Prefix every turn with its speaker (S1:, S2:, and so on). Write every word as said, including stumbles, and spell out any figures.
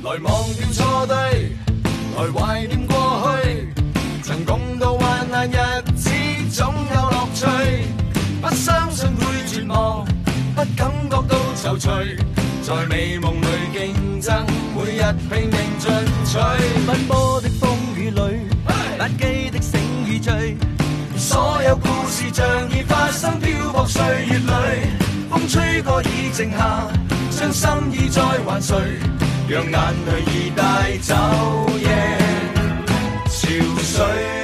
S1: 來忘掉錯對，來懷念過去，曾共度患難日子總有樂趣。不相信會絕望，不感覺到躊躇，在美夢裏競爭，每日拼命進取。
S2: 奔波的風雨裏，不羈的醒與醉，
S1: 所有故事像已發生，漂泊歲月裏，風吹過已靜下，將心意再還誰？讓眼淚已帶走夜憔悴。